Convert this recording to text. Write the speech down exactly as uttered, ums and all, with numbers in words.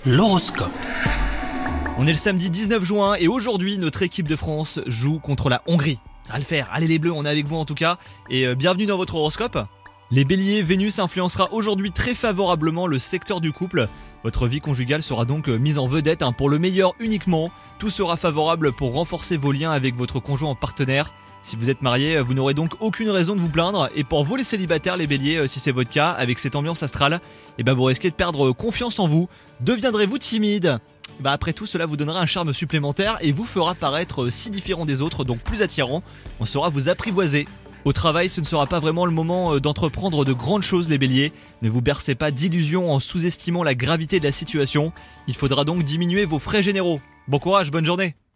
L'horoscope. On est le samedi dix-neuf juin et aujourd'hui notre équipe de France joue contre la Hongrie. Ça va le faire, allez les bleus, on est avec vous en tout cas et euh, bienvenue dans votre horoscope. Les béliers, Vénus influencera aujourd'hui très favorablement le secteur du couple. Votre vie conjugale sera donc euh, mise en vedette hein, pour le meilleur uniquement. Tout sera favorable pour renforcer vos liens avec votre conjoint en partenaire. Si vous êtes marié, vous n'aurez donc aucune raison de vous plaindre. Et pour vous les célibataires, les béliers, si c'est votre cas, avec cette ambiance astrale, eh ben vous risquez de perdre confiance en vous. Deviendrez-vous timide ? Bah après tout, cela vous donnera un charme supplémentaire et vous fera paraître si différent des autres, donc plus attirant. On saura vous apprivoiser. Au travail, ce ne sera pas vraiment le moment d'entreprendre de grandes choses les béliers. Ne vous bercez pas d'illusions en sous-estimant la gravité de la situation. Il faudra donc diminuer vos frais généraux. Bon courage, bonne journée.